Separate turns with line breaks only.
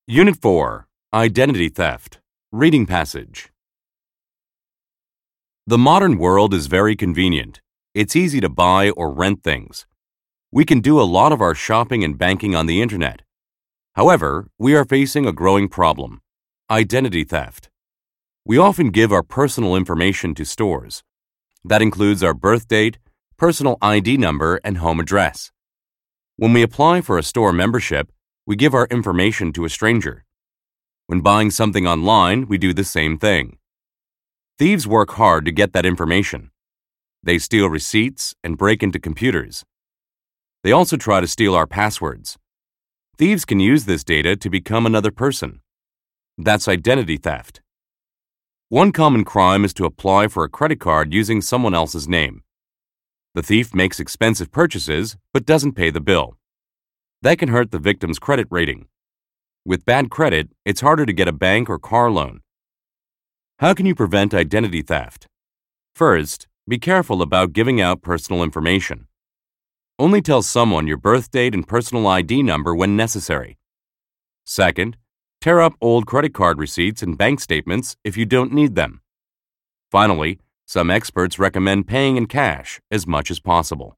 Unit 4, Identity Theft. Reading passage. The modern world is very convenient. It's easy to buy or rent things. We can do a lot of our shopping and banking on the internet. However, we are facing a growing problem: identity theft. We often give our personal information to stores. That includes our birth date, personal ID number, and home address. When we apply for a store membership, we give our information to a stranger. When buying something online, we do the same thing. Thieves work hard to get that information. They steal receipts and break into computers. They also try to steal our passwords. Thieves can use this data to become another person. That's identity theft. One common crime is to apply for a credit card using someone else's name. The thief makes expensive purchases but doesn't pay the bill. That can hurt the victim's credit rating. With bad credit, it's harder to get a bank or car loan. How can you prevent identity theft? First, be careful about giving out personal information. Only tell someone your birth date and personal ID number when necessary. Second, tear up old credit card receipts and bank statements if you don't need them. Finally, some experts recommend paying in cash as much as possible.